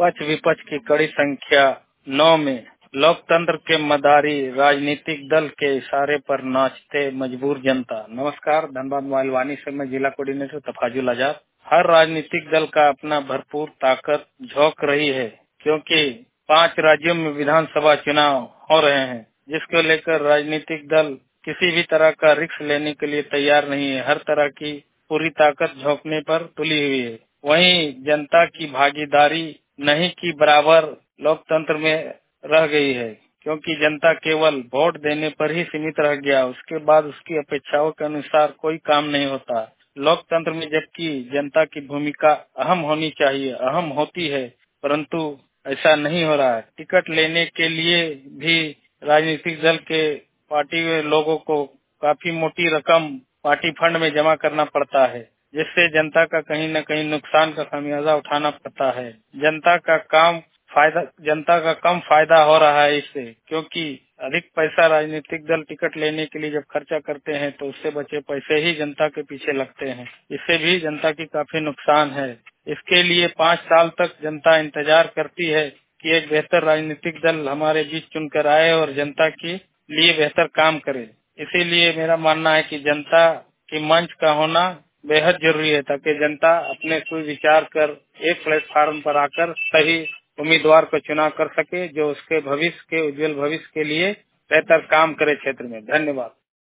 पक्ष विपक्ष की कड़ी संख्या 9 में लोकतंत्र के मदारी राजनीतिक दल के इशारे पर नाचते मजबूर जनता। नमस्कार, धनबाद मोबाइल वाणी से मैं जिला कोऑर्डिनेटर तफाजुल आजाद। हर राजनीतिक दल का अपना भरपूर ताकत झोंक रही है, क्योंकि 5 राज्यों में विधानसभा चुनाव हो रहे हैं, जिसको लेकर राजनीतिक दल किसी भी तरह का रिस्क लेने के लिए तैयार नहीं है। हर तरह की पूरी ताकत झोंकने पर तुली हुई है। वहीं जनता की भागीदारी नहीं की बराबर लोकतंत्र में रह गई है, क्योंकि जनता केवल वोट देने पर ही सीमित रह गया। उसके बाद उसकी अपेक्षाओं के अनुसार कोई काम नहीं होता लोकतंत्र में, जबकि जनता की भूमिका अहम होनी चाहिए, अहम होती है, परंतु ऐसा नहीं हो रहा है। टिकट लेने के लिए भी राजनीतिक दल के पार्टी में लोगों को काफी मोटी रकम पार्टी फंड में जमा करना पड़ता है, जिससे जनता का कहीं न कहीं नुकसान का खामियाजा उठाना पड़ता है। जनता का कम फायदा हो रहा है इससे, क्योंकि अधिक पैसा राजनीतिक दल टिकट लेने के लिए जब खर्चा करते हैं तो उससे बचे पैसे ही जनता के पीछे लगते हैं। इससे भी जनता की काफी नुकसान है। इसके लिए 5 साल तक जनता इंतजार करती है कि एक बेहतर राजनीतिक दल हमारे बीच चुनकर आए और जनता के लिए बेहतर काम करे। इसीलिए मेरा मानना है कि जनता की मंच का होना बेहद जरूरी है, ताकि जनता अपने कोई विचार कर एक प्लेटफार्म पर आकर सही उम्मीदवार को चुनाव कर सके, जो उसके भविष्य के उज्जवल भविष्य के लिए बेहतर काम करे क्षेत्र में। धन्यवाद।